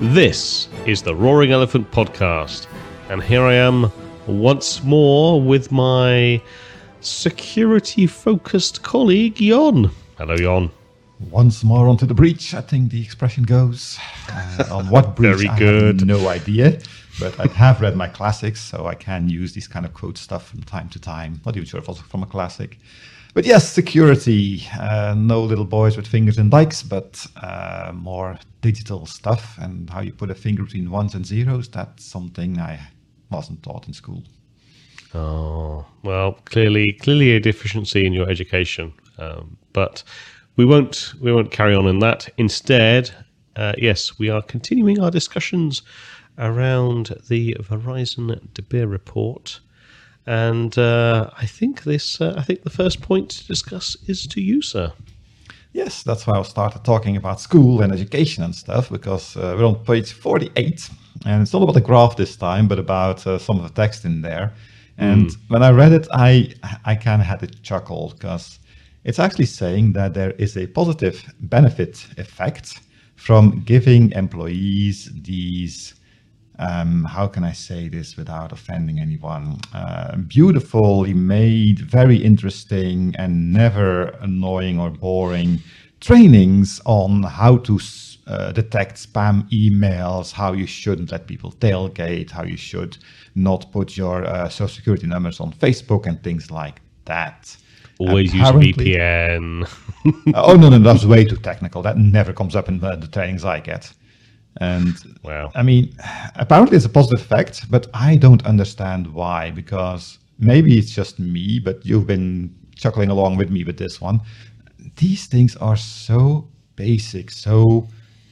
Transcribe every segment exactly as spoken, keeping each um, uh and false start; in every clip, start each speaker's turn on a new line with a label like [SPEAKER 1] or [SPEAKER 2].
[SPEAKER 1] This is the Roaring Elephant Podcast, and here I am once more with my security-focused colleague, Jon. Hello, Jon.
[SPEAKER 2] Once more onto the breach, I think the expression goes. Uh, on what breach,
[SPEAKER 1] Very
[SPEAKER 2] I
[SPEAKER 1] good.
[SPEAKER 2] have no idea, but I have read my classics, so I can use these kind of quote stuff from time to time. Not even sure if also from a classic. But yes, security. Uh, no little boys with fingers in dikes, but uh, more digital stuff. And how you put a finger between ones and zeros, that's something I wasn't taught in school.
[SPEAKER 1] Oh, well, clearly clearly a deficiency in your education. Um, but we won't we won't carry on in that. Instead, uh, yes, we are continuing our discussions around the Verizon De Beer report. And uh, I think this. Uh, I think the first point to discuss is to you, sir.
[SPEAKER 2] Yes, that's why I started talking about school and education and stuff, because uh, we're on page forty-eight, and it's not about the graph this time, but about uh, some of the text in there. And mm. when I read it, I I kind of had a chuckle, because it's actually saying that there is a positive benefit effect from giving employees these. Um, how can I say this without offending anyone? Uh, beautifully made, very interesting, and never annoying or boring trainings on how to uh, detect spam emails, how you shouldn't let people tailgate, how you should not put your uh, social security numbers on Facebook and things like that.
[SPEAKER 1] Always apparently, use a V P N.
[SPEAKER 2] oh, no, no, that's way too technical. That never comes up in the, the trainings I get. And
[SPEAKER 1] wow.
[SPEAKER 2] I mean, apparently it's a positive effect, but I don't understand why, because maybe it's just me, but you've been chuckling along with me with this one. These things are so basic, so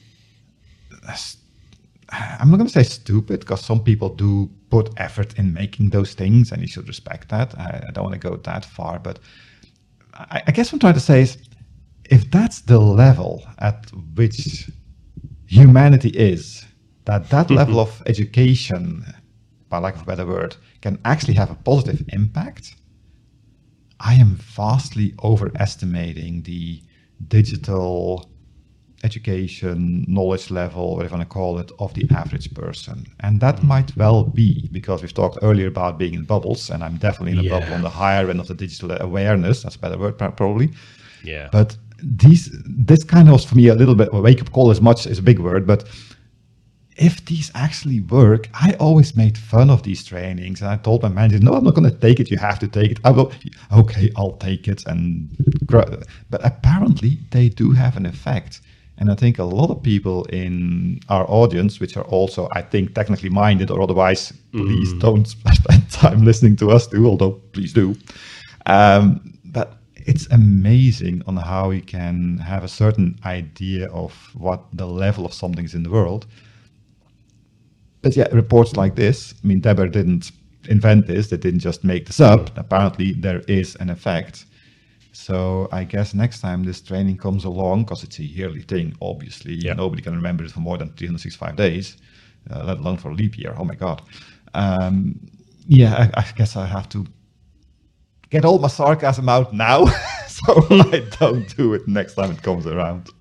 [SPEAKER 2] I'm not going to say stupid, because some people do put effort in making those things, and you should respect that. I, I don't want to go that far, but I, I guess what I'm trying to say is, if that's the level at which humanity is, that that level of education, by lack of a better word, can actually have a positive impact, I am vastly overestimating the digital education, knowledge level, whatever you want to call it, of the average person. And that might well be, because we've talked earlier about being in bubbles, and I'm definitely in a
[SPEAKER 1] yeah.
[SPEAKER 2] bubble on the higher end of the digital awareness, that's a better word probably.
[SPEAKER 1] Yeah.
[SPEAKER 2] But these, this kind of was for me a little bit of a wake-up call. As much as a big word, but if these actually work, I always made fun of these trainings, and I told my manager, "No, I'm not going to take it. You have to take it." I will. Okay, I'll take it. And but apparently they do have an effect, and I think a lot of people in our audience, which are also, I think, technically minded, or otherwise, mm. please don't spend time listening to us too. Although, please do. Um, but it's amazing on how you can have a certain idea of what the level of something is in the world. But yeah, reports like this, I mean, De Beer didn't invent this, they didn't just make this up. Apparently there is an effect. So I guess next time this training comes along, because it's a yearly thing, obviously, yeah. nobody can remember it for more than three hundred sixty-five days, uh, let alone for a leap year, oh my God. Um, yeah, I, I guess I have to get all my sarcasm out now, so I don't do it next time it comes around.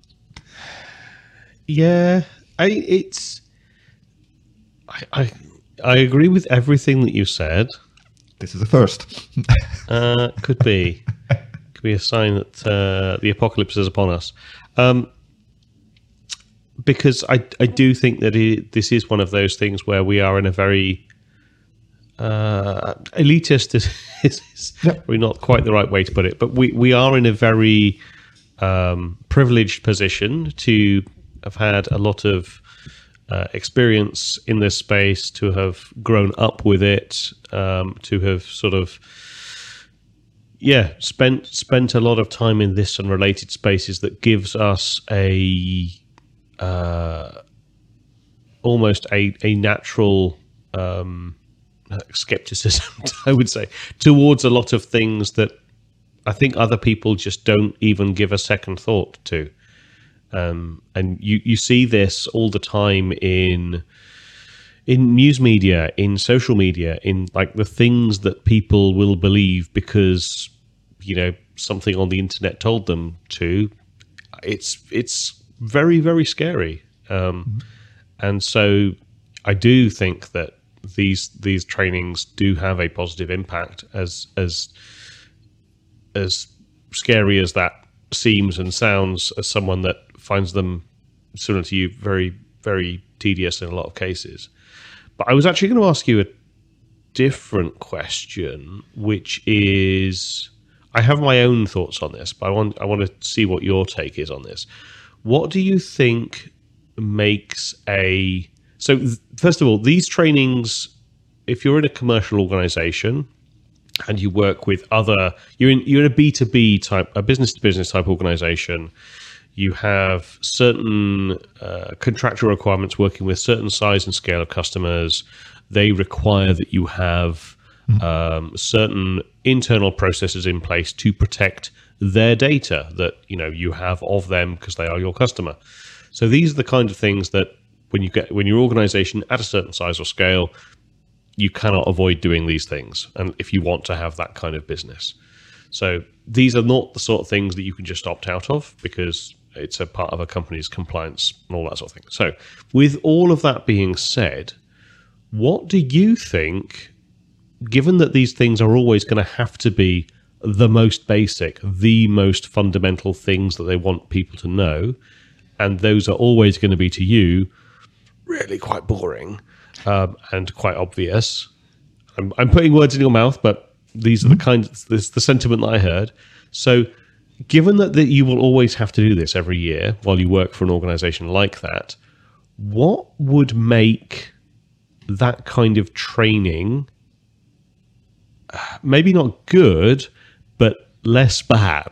[SPEAKER 1] Yeah, I it's I I, I agree with everything that you said.
[SPEAKER 2] This is a first.
[SPEAKER 1] uh, could be, could be a sign that uh, the apocalypse is upon us. Um, because I I do think that it, this is one of those things where we are in a very Uh, elitist is, is, is yep. probably not quite the right way to put it, but we, we are in a very um, privileged position to have had a lot of uh, experience in this space, to have grown up with it, um, to have sort of yeah spent spent a lot of time in this and related spaces that gives us a uh, almost a a natural um, skepticism, I would say, towards a lot of things that I think other people just don't even give a second thought to. Um, and you, you see this all the time in in news media, in social media, in like the things that people will believe because, you know, something on the internet told them to. It's it's very, very scary. Um, mm-hmm. and so I do think that these these trainings do have a positive impact, as as as scary as that seems and sounds, as someone that finds them, similar to you, very, very tedious in a lot of cases. But I was actually going to ask you a different question, which is, I have my own thoughts on this, but I want I want to see what your take is on this. What do you think makes a... So th- first of all, these trainings, if you're in a commercial organization and you work with other, you're in you're in a B two B type, a business to business type organization, you have certain uh, contractual requirements working with certain size and scale of customers. They require that you have mm-hmm. um, certain internal processes in place to protect their data that you know you have of them because they are your customer. So these are the kind of things that when you get when your organization at a certain size or scale, you cannot avoid doing these things, and if you want to have that kind of business. So these are not the sort of things that you can just opt out of because it's a part of a company's compliance and all that sort of thing. So with all of that being said, what do you think, given that these things are always going to have to be the most basic, the most fundamental things that they want people to know, and those are always going to be to you really quite boring um, and quite obvious. I'm, I'm putting words in your mouth, but these are the kind of, this is the sentiment that I heard. So given that, that you will always have to do this every year while you work for an organization like that, what would make that kind of training maybe not good, but less bad?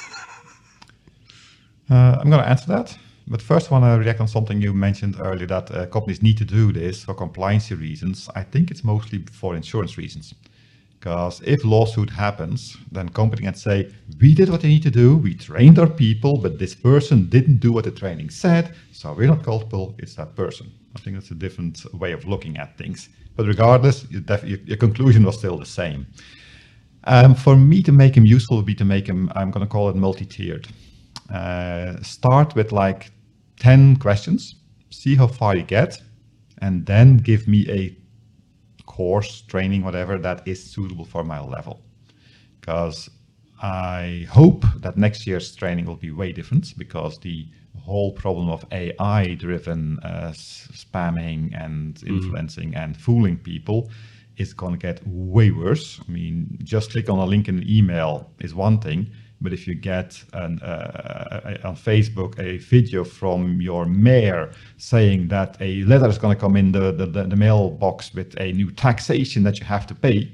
[SPEAKER 2] uh, I'm going to answer that. But first, I want to react on something you mentioned earlier, that uh, companies need to do this for compliance reasons. I think it's mostly for insurance reasons. Because if lawsuit happens, then company can say, we did what they need to do, we trained our people, but this person didn't do what the training said, so we're not culpable, it's that person. I think that's a different way of looking at things. But regardless, your, def- your, your conclusion was still the same. Um, for me to make him useful would be to make him, I'm going to call it multi-tiered. Uh, start with like ten questions, see how far you get, and then give me a course, training, whatever, that is suitable for my level. Because I hope that next year's training will be way different, because the whole problem of A I-driven uh, spamming and influencing mm. and fooling people is going to get way worse. I mean, just click on a link in an email is one thing, but if you get an, uh, on Facebook a video from your mayor saying that a letter is going to come in the, the, the, the mailbox with a new taxation that you have to pay,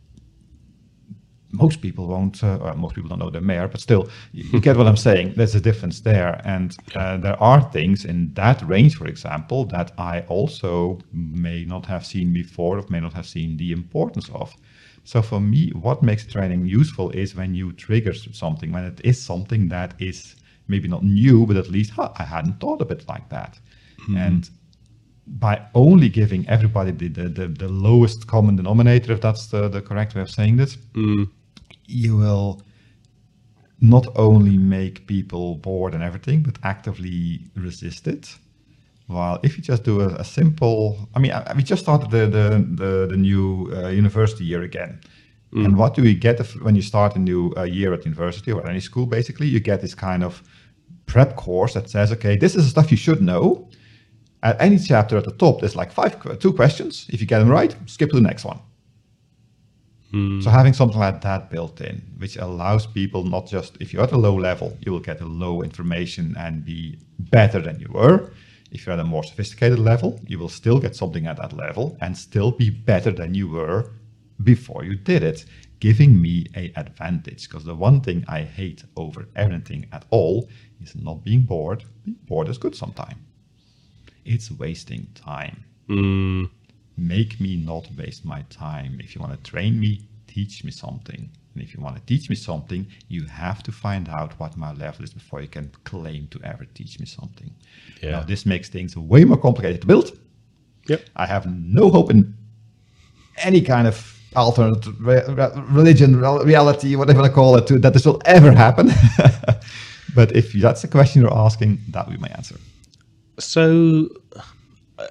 [SPEAKER 2] most people won't, uh, well, most people don't know the mayor, but still, you get what I'm saying. There's a difference there. And uh, there are things in that range, for example, that I also may not have seen before, or may not have seen the importance of. So for me, what makes training useful is when you trigger something, when it is something that is maybe not new, but at least, huh, I hadn't thought of it like that. Mm-hmm. And by only giving everybody the, the, the, the lowest common denominator, if that's the, the correct way of saying this, mm. you will not only make people bored and everything, but actively resist it. While if you just do a, a simple, I mean, I, we just started the the, the, the new uh, university year again. Mm. And what do we get if, when you start a new uh, year at university or any school, basically? You get this kind of prep course that says, okay, this is the stuff you should know. At any chapter at the top, there's like five, two questions. If you get them right, skip to the next one. Mm. So having something like that built in, which allows people not just, if you're at a low level, you will get a low information and be better than you were. If you're at a more sophisticated level, you will still get something at that level and still be better than you were before you did it, giving me an advantage. Because the one thing I hate over everything at all is not being bored. Being bored is good sometimes. It's wasting time. Mm. Make me not waste my time. If you want to train me, teach me something. And if you want to teach me something, you have to find out what my level is before you can claim to ever teach me something. Yeah. Now, this makes things way more complicated to build. Yep. I have no hope in any kind of alternate re- religion, reality, whatever you want to call it, to, that this will ever happen. But if that's the question you're asking, that would be my answer.
[SPEAKER 1] So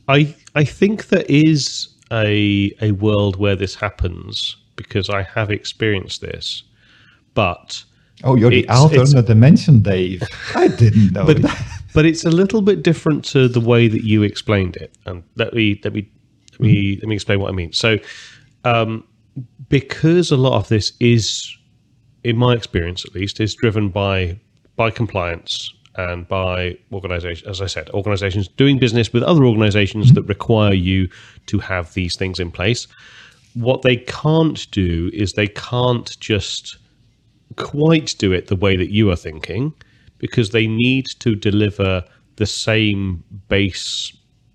[SPEAKER 1] I I think there is a a world where this happens because I have experienced this, but
[SPEAKER 2] oh, you're the
[SPEAKER 1] it's-
[SPEAKER 2] alternate
[SPEAKER 1] it's-
[SPEAKER 2] dimension, Dave. I didn't know
[SPEAKER 1] but
[SPEAKER 2] that.
[SPEAKER 1] but it's a little bit different to the way that you explained it, and let me let me let me let me explain what I mean. So, um, because a lot of this is, in my experience at least, is driven by by compliance and by organizations, as I said, organizations doing business with other organizations that require you to have these things in place. What they can't do is they can't just quite do it the way that you are thinking, because they need to deliver the same base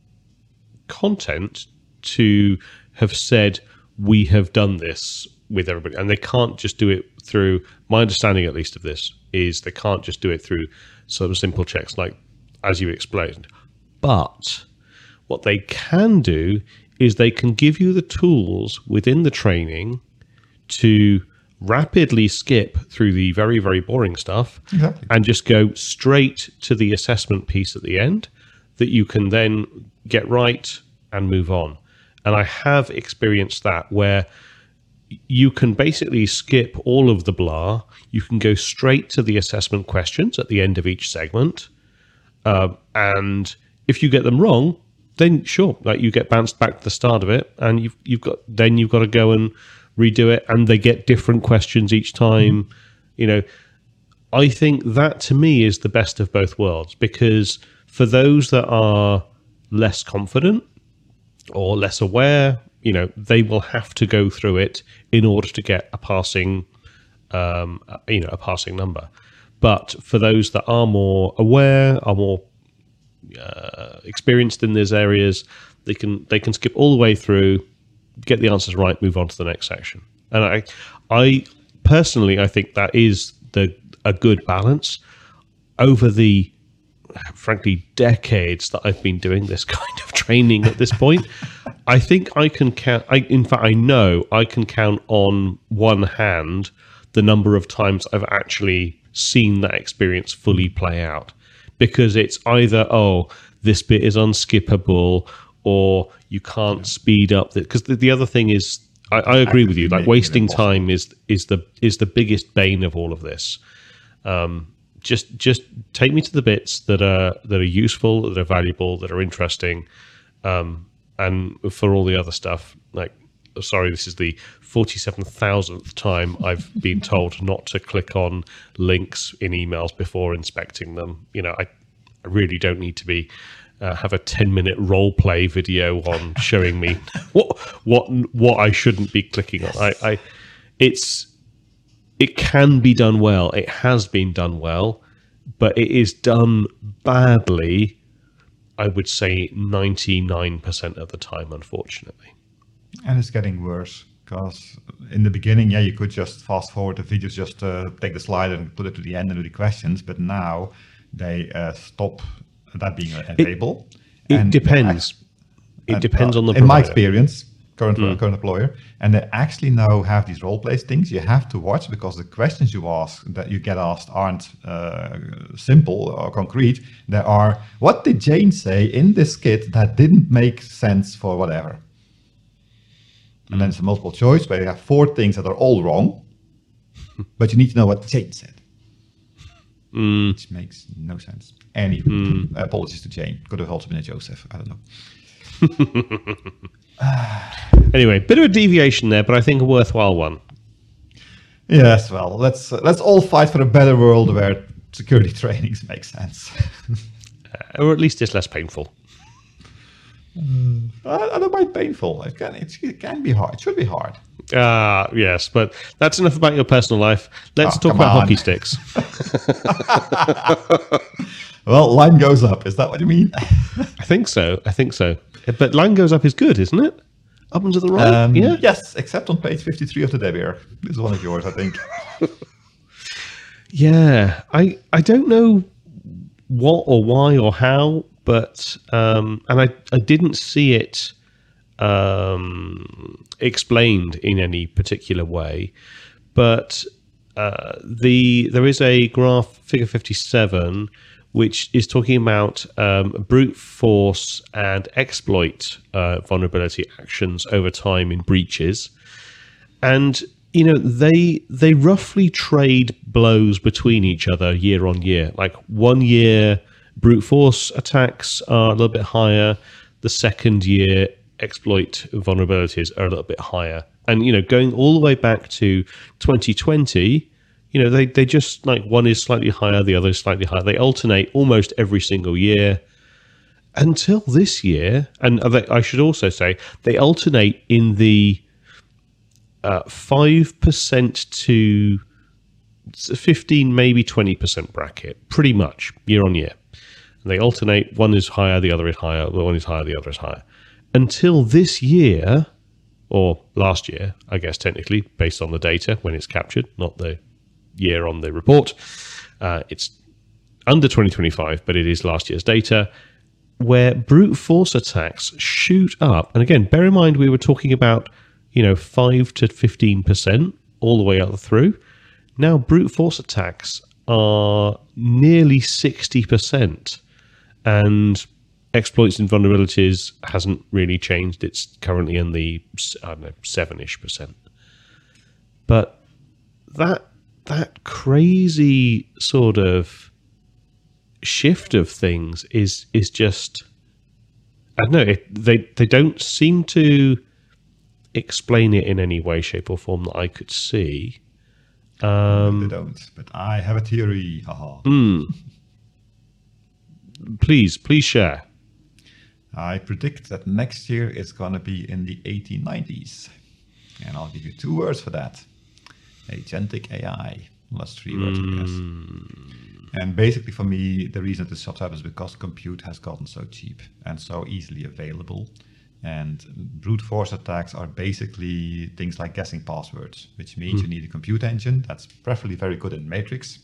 [SPEAKER 1] content to have said, we have done this with everybody. And they can't just do it through, my understanding at least of this, is they can't just do it through sort of simple checks like as you explained. But what they can do is they can give you the tools within the training to rapidly skip through the very, very boring stuff
[SPEAKER 2] Exactly.
[SPEAKER 1] and just go straight to the assessment piece at the end that you can then get right and move on. And I have experienced that where you can basically skip all of the blah. You can go straight to the assessment questions at the end of each segment. Um, and if you get them wrong, then sure, like you get bounced back to the start of it, and you've you've got then you've got to go and redo it, and they get different questions each time. You know, I think that to me is the best of both worlds, because for those that are less confident or less aware, you know, they will have to go through it in order to get a passing, um, you know, a passing number. But for those that are more aware, are more uh, experienced in these areas, they can they can skip all the way through, get the answers right, move on to the next section. And I, I personally, I think that is the a good balance over the, frankly, decades that I've been doing this kind of training at this point. I think I can count, I, in fact, I know I can count on one hand the number of times I've actually seen that experience fully play out. Because it's either, oh, this bit is unskippable, or you can't yeah. speed up. Because the, the other thing is, I, I agree with you, like wasting time is is the is the biggest bane of all of this. Um, just just take me to the bits that are that are useful, that are valuable, that are interesting, um, and for all the other stuff, like, sorry, this is the forty-seven thousandth time I've been told not to click on links in emails before inspecting them. You know, I, I really don't need to be uh, have a ten minute role play video on showing me what what what I shouldn't be clicking on. I, I it's it can be done well. It has been done well, but it is done badly, I would say ninety-nine percent of the time, unfortunately.
[SPEAKER 2] And it's getting worse, because in the beginning, yeah, you could just fast forward the videos, just uh, take the slide and put it to the end and do the questions. But now they uh, stop that being available.
[SPEAKER 1] It, it
[SPEAKER 2] and
[SPEAKER 1] depends. It
[SPEAKER 2] and,
[SPEAKER 1] depends
[SPEAKER 2] uh,
[SPEAKER 1] on the
[SPEAKER 2] in
[SPEAKER 1] provider.
[SPEAKER 2] my experience, current
[SPEAKER 1] Mm.
[SPEAKER 2] current employer, and they actually now have these role play things you have to watch, because the questions you ask that you get asked aren't uh, simple or concrete. They are, what did Jane say in this skit that didn't make sense for whatever? And then it's a multiple choice where you have four things that are all wrong, but you need to know what Jane said,
[SPEAKER 1] Mm.
[SPEAKER 2] which makes no sense. Any
[SPEAKER 1] Mm.
[SPEAKER 2] apologies to Jane. Could have also been a Joseph. I don't know.
[SPEAKER 1] Anyway, bit of a deviation there, but I think a worthwhile one.
[SPEAKER 2] Yes, well, let's uh, let's all fight for a better world where security trainings make sense.
[SPEAKER 1] Uh, or at least it's less painful.
[SPEAKER 2] I, I don't mind painful. It can it, it can be hard. It should be hard.
[SPEAKER 1] Ah, yes, but that's enough about your personal life. Let's
[SPEAKER 2] Oh,
[SPEAKER 1] talk
[SPEAKER 2] come
[SPEAKER 1] about
[SPEAKER 2] on.
[SPEAKER 1] hockey sticks.
[SPEAKER 2] Well, line goes up. Is that what you mean?
[SPEAKER 1] I think so. I think so. But line goes up is good, isn't it? Up and to the right.
[SPEAKER 2] Um,
[SPEAKER 1] yeah.
[SPEAKER 2] Yes, except on page fifty-three of the Debier. This is one of yours, I think.
[SPEAKER 1] Yeah. I I don't know what or why or how, but um, and I I didn't see it um, explained in any particular way, but uh, the there is a graph, figure fifty-seven, which is talking about um, brute force and exploit uh, vulnerability actions over time in breaches. And, you know, they they roughly trade blows between each other year on year. Like one year, brute force attacks are a little bit higher. The second year, exploit vulnerabilities are a little bit higher. And, you know, going all the way back to twenty twenty, you know, they, they just, like, one is slightly higher, the other is slightly higher. They alternate almost every single year until this year. And they, I should also say, they alternate in the uh, five percent to fifteen, maybe twenty percent bracket, pretty much, year on year. And they alternate, one is higher, the other is higher, one is higher, the other is higher. Until this year, or last year, I guess technically, based on the data when it's captured, not the year on the report. Uh, it's under twenty twenty-five, but it is last year's data, where brute force attacks shoot up. And again, bear in mind we were talking about, you know, five to fifteen percent all the way up through. Now brute force attacks are nearly sixty percent. And exploits and vulnerabilities hasn't really changed. It's currently in the, I don't know, seven-ish percent. But that that crazy sort of shift of things is is just, I don't know, it, they, they don't seem to explain it in any way, shape or form that I could see. Um,
[SPEAKER 2] they don't, but I have a theory. Haha.
[SPEAKER 1] Mm. Please, please share.
[SPEAKER 2] I predict that next year it's going to be in the eighteen nineties. And I'll give you two words for that. Agentic A I. Well, that's three words,
[SPEAKER 1] mm.
[SPEAKER 2] I guess. And basically for me, the reason this shops up is because compute has gotten so cheap and so easily available. And brute force attacks are basically things like guessing passwords, which means mm. you need a compute engine that's preferably very good in Matrix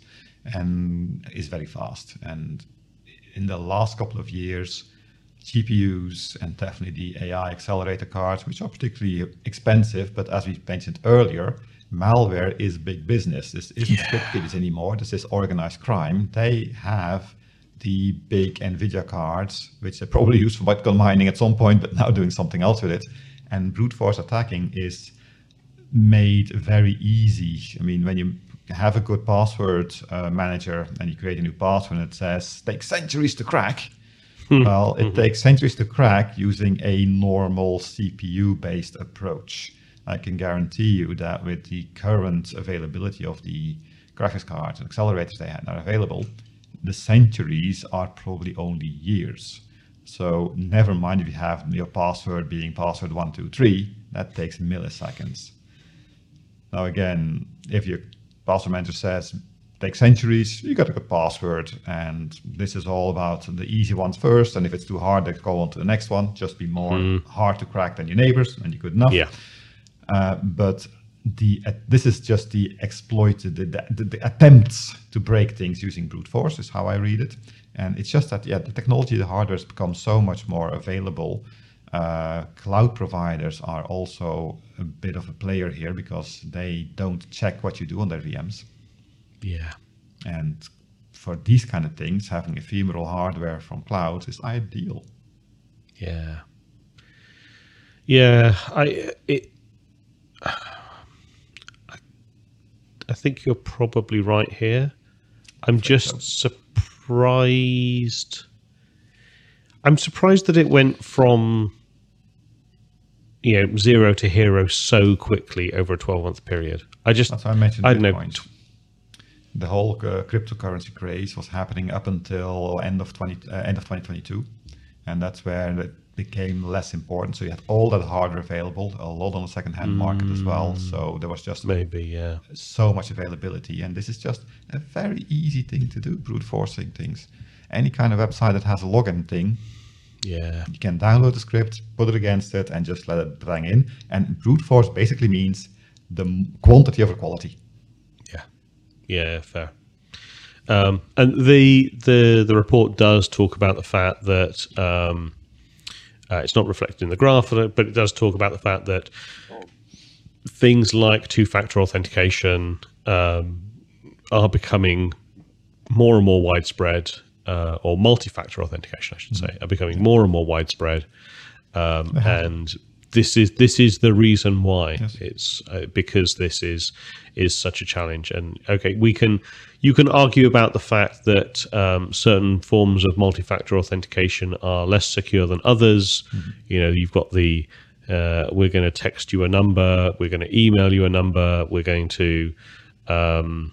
[SPEAKER 2] and is very fast. And in the last couple of years, G P Us and definitely the A I accelerator cards, which are particularly expensive, but as we mentioned earlier, malware is big business. This isn't
[SPEAKER 1] yeah.
[SPEAKER 2] script kiddies anymore. This is organized crime. They have the big NVIDIA cards, which they probably use for Bitcoin mining at some point, but now doing something else with it. And brute force attacking is made very easy. I mean, when you have a good password uh, manager and you create a new password and it says, takes centuries to crack, well, it takes centuries to crack using a normal C P U-based approach. I can guarantee you that with the current availability of the graphics cards and accelerators they have are available, the centuries are probably only years. So never mind if you have your password being password one, two, three, that takes milliseconds. Now again, if your password manager says, take centuries, you got a good password, and this is all about the easy ones first, and if it's too hard, they go on to the next one. Just be more mm. hard to crack than your neighbors, and you're good enough.
[SPEAKER 1] Yeah.
[SPEAKER 2] Uh, but the uh, this is just the exploited, the, the, the attempts to break things using brute force is how I read it. And it's just that, yeah, the technology, the hardware has become so much more available. Uh, cloud providers are also a bit of a player here because they don't check what you do on their V Ms.
[SPEAKER 1] Yeah.
[SPEAKER 2] And for these kind of things, having ephemeral hardware from clouds is ideal.
[SPEAKER 1] Yeah. Yeah, I it I, I think you're probably right here. I'm just so. surprised. I'm surprised that it went from, you know, zero to hero so quickly over a twelve month period. I just,
[SPEAKER 2] That's why I mentioned
[SPEAKER 1] I
[SPEAKER 2] Bitcoin.
[SPEAKER 1] don't know.
[SPEAKER 2] The whole uh, cryptocurrency craze was happening up until end of twenty uh, end of twenty twenty-two, and that's where it became less important. So you had all that hardware available, a lot on the second-hand mm, market as well. So there was just
[SPEAKER 1] maybe yeah
[SPEAKER 2] so much availability, and this is just a very easy thing to do, brute forcing things. Any kind of website that has a login thing,
[SPEAKER 1] yeah,
[SPEAKER 2] you can download the script, put it against it, and just let it bang in. And brute force basically means the quantity over quality.
[SPEAKER 1] Yeah, fair. Um, and the the the report does talk about the fact that um, uh, it's not reflected in the graph, but it does talk about the fact that things like two-factor authentication um, are becoming more and more widespread. uh, or multi-factor authentication, I should say, are becoming more and more widespread, um, and this is this is the reason why. Yes. It's uh, because this is is such a challenge. And okay, we can you can argue about the fact that um, certain forms of multi-factor authentication are less secure than others. Mm-hmm. You know, you've got the uh, we're going to text you a number, we're going to email you a number, we're going to um,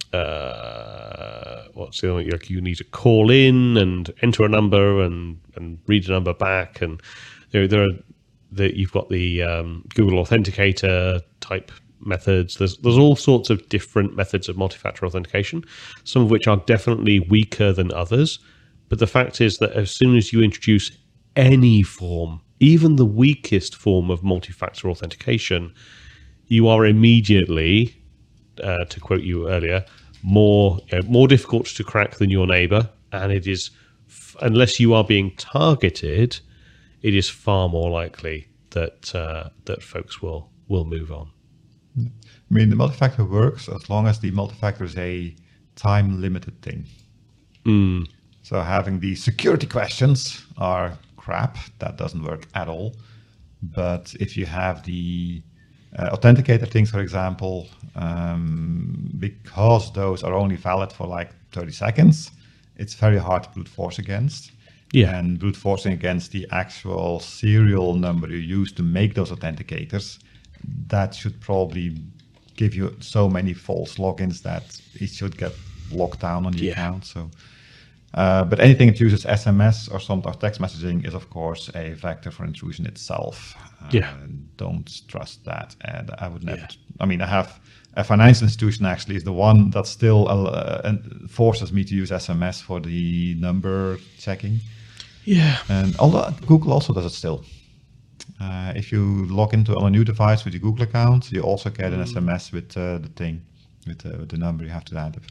[SPEAKER 1] uh, what's the other, like you need to call in and enter a number and and read a number back, and there there are that you've got the um, Google Authenticator type methods. There's there's all sorts of different methods of multi-factor authentication, some of which are definitely weaker than others. But the fact is that as soon as you introduce any form, even the weakest form of multi-factor authentication, you are immediately, uh, to quote you earlier, more you know, more difficult to crack than your neighbor. And it is, unless you are being targeted, it is far more likely that uh, that folks will will move on.
[SPEAKER 2] I mean, the multi-factor works as long as the multi-factor is a time-limited thing.
[SPEAKER 1] Mm.
[SPEAKER 2] So having the security questions are crap. That doesn't work at all. But if you have the uh, authenticator things, for example, um, because those are only valid for like thirty seconds, it's very hard to brute force against.
[SPEAKER 1] Yeah.
[SPEAKER 2] And brute forcing against the actual serial number you use to make those authenticators, that should probably give you so many false logins that it should get locked down on the yeah. account. So, uh, but anything that uses S M S or some or text messaging is, of course, a vector for intrusion itself. Uh,
[SPEAKER 1] yeah.
[SPEAKER 2] Don't trust that. And I would never.
[SPEAKER 1] Yeah.
[SPEAKER 2] I mean, I have a financial institution actually is the one that still uh, forces me to use S M S for the number checking.
[SPEAKER 1] Yeah.
[SPEAKER 2] And although Google also does it still. Uh, if you log into on a new device with your Google account, you also get an mm. S M S with uh, the thing, with, uh, with the number you have to add.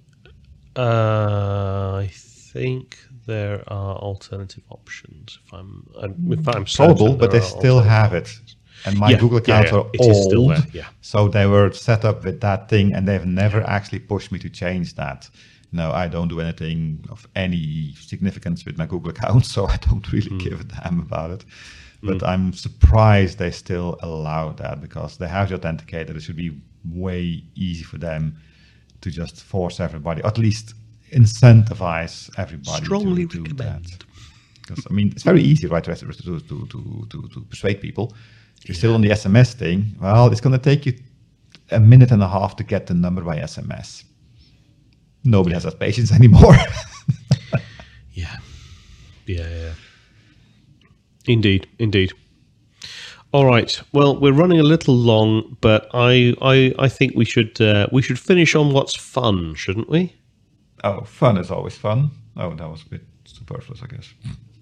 [SPEAKER 1] Uh, I think there are alternative options. If I'm, if I'm
[SPEAKER 2] probable, but they still have it. And my
[SPEAKER 1] yeah,
[SPEAKER 2] Google accounts
[SPEAKER 1] yeah, yeah.
[SPEAKER 2] are
[SPEAKER 1] it
[SPEAKER 2] old,
[SPEAKER 1] is still there. Yeah.
[SPEAKER 2] So they were set up with that thing, and they've never actually pushed me to change that. No, I don't do anything of any significance with my Google account, so I don't really mm. give a damn about it. But mm. I'm surprised they still allow that, because they have the authenticator. It should be way easy for them to just force everybody, or at least incentivize everybody
[SPEAKER 1] Strongly
[SPEAKER 2] to do
[SPEAKER 1] recommend.
[SPEAKER 2] that. Because I mean, it's very easy, right, to, to, to, to, to, to persuade people. If you're yeah. still on the S M S thing, well, it's going to take you a minute and a half to get the number by S M S. Nobody has that patience anymore.
[SPEAKER 1] yeah. Yeah, yeah. Indeed, indeed. All right. Well, we're running a little long, but I I, I think we should uh, we should finish on what's fun, shouldn't we?
[SPEAKER 2] Oh, fun is always fun. Oh, that was a bit superfluous, I guess.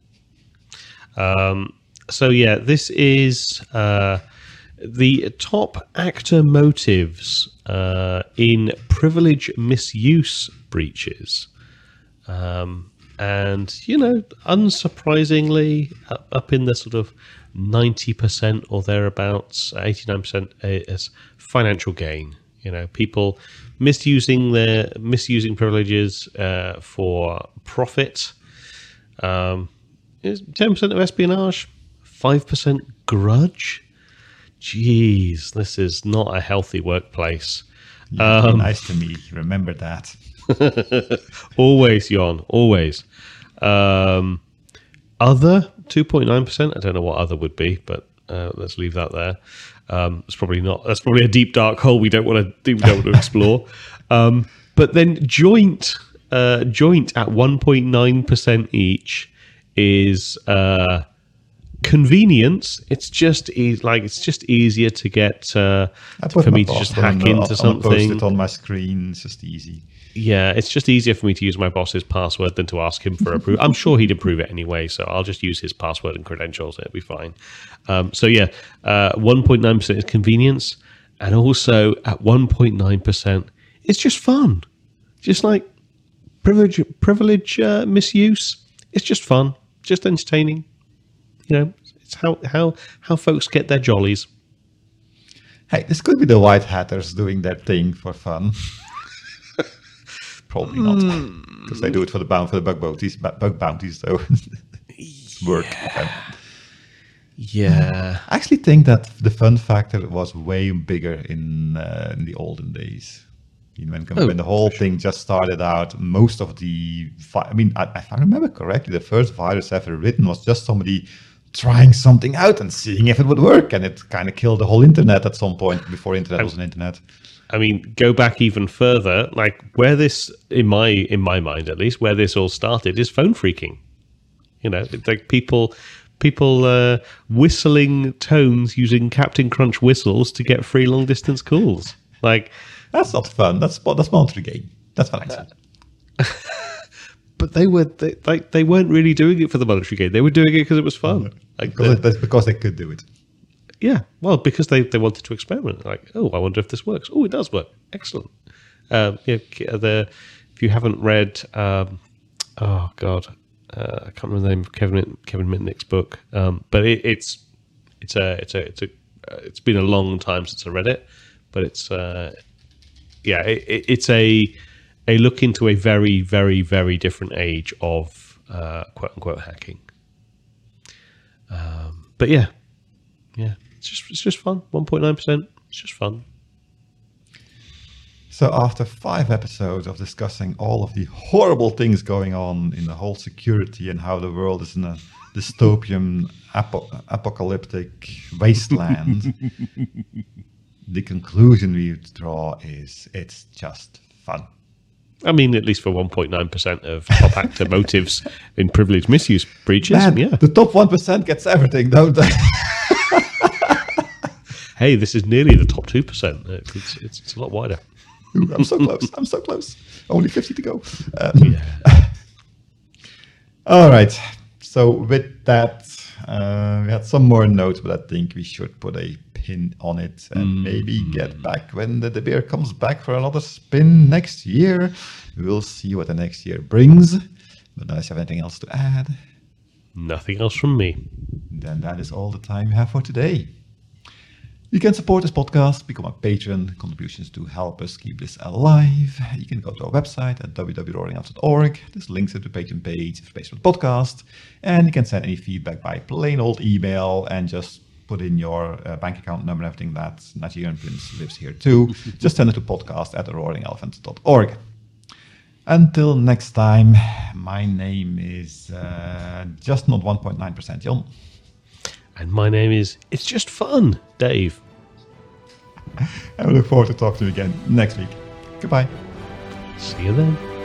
[SPEAKER 1] Um, so, yeah, this is uh, the top actor motives uh, in privilege misuse breaches. Um, and, you know, unsurprisingly, up, up in the sort of ninety percent or thereabouts, eighty-nine percent is financial gain. You know, people misusing their misusing privileges uh, for profit. Um, ten percent of espionage, five percent grudge. Jeez, this is not a healthy workplace.
[SPEAKER 2] Um, nice to me. Remember that.
[SPEAKER 1] Always, Jon. Always. Um, other two point nine percent. I don't know what other would be, but uh, let's leave that there. Um, it's probably not. That's probably a deep dark hole we don't want to. We don't want to explore. Um, but then joint, uh, joint at one point nine percent each is uh, convenience. It's just e- like it's just easier to get uh, for me to just hack
[SPEAKER 2] the,
[SPEAKER 1] into something.
[SPEAKER 2] Post it on my screen. It's just easy.
[SPEAKER 1] Yeah, it's just easier for me to use my boss's password than to ask him for approval. I'm sure he'd approve it anyway, so I'll just use his password and credentials. It'll be fine. Um, so yeah, uh, one point nine percent is convenience, and also at one point nine percent, it's just fun. Just like privilege, privilege uh, misuse. It's just fun, just entertaining. You know, it's how how how folks get their jollies.
[SPEAKER 2] Hey, this could be the white hatters doing their thing for fun. Probably not, because they do it for the bound for the bug bounties. Bug bounties, though. Work. Okay.
[SPEAKER 1] Yeah,
[SPEAKER 2] I actually think that the fun factor was way bigger in uh, in the olden days. You know, when, oh, when the whole thing sure. just started out, most of the, vi- I mean, I, if I remember correctly, the first virus ever written was just somebody trying something out and seeing if it would work, and it kind of killed the whole internet at some point before internet I, was an internet.
[SPEAKER 1] I mean, go back even further, like where this, in my in my mind at least, where this all started is phone phreaking. You know, it's like people people uh, whistling tones using Captain Crunch whistles to get free long distance calls. Like
[SPEAKER 2] that's not fun. That's that's monetary gain. That's fun, actually.
[SPEAKER 1] But they were they, like they weren't really doing it for the monetary gain. They were doing it because it was fun.
[SPEAKER 2] No,
[SPEAKER 1] like
[SPEAKER 2] because, it, that's because they could do it.
[SPEAKER 1] Yeah, well, because they, they wanted to experiment. Like, oh, I wonder if this works. Oh, it does work. Excellent. Um, you know, the if you haven't read, um, oh god, uh, I can't remember the name of Kevin Kevin Mitnick's book, um, but it, it's it's a it's a it's a uh, it's been a long time since I read it, but it's uh, yeah, it, it, it's a a look into a very very very different age of uh, quote unquote hacking. Um, but yeah, yeah. It's just it's just fun. one point nine percent. It's just fun.
[SPEAKER 2] So after five episodes of discussing all of the horrible things going on in the whole security and how the world is in a dystopian apo- apocalyptic wasteland, the conclusion we draw is it's just fun.
[SPEAKER 1] I mean, at least for one point nine percent of top actor motives in privilege misuse breaches.
[SPEAKER 2] Man,
[SPEAKER 1] yeah.
[SPEAKER 2] The top one percent gets everything, don't they?
[SPEAKER 1] Hey, this is nearly the top two percent. It's, it's, it's a lot wider.
[SPEAKER 2] Ooh, I'm so close. I'm so close. Only fifty to go. Um,
[SPEAKER 1] yeah.
[SPEAKER 2] All right. So with that, uh, we had some more notes, but I think we should put a pin on it and mm. maybe get back when the, the beer comes back for another spin next year. We'll see what the next year brings. But unless you have anything else to add.
[SPEAKER 1] Nothing else from me.
[SPEAKER 2] Then that is all the time we have for today. You can support this podcast, become a patron. Contributions to help us keep this alive. You can go to our website at w w w dot roaring elf dot org. There's links to the Patreon page for Patreon podcast. And you can send any feedback by plain old email and just put in your uh, bank account number and everything. That Nigerian Prince lives here too. Just send it to podcast at roaring elephant dot org. Until next time, my name is uh, just not one point nine percent, Jon.
[SPEAKER 1] And my name is It's Just Fun, Dave.
[SPEAKER 2] I look forward to talking to you again next week. Goodbye.
[SPEAKER 1] See you then.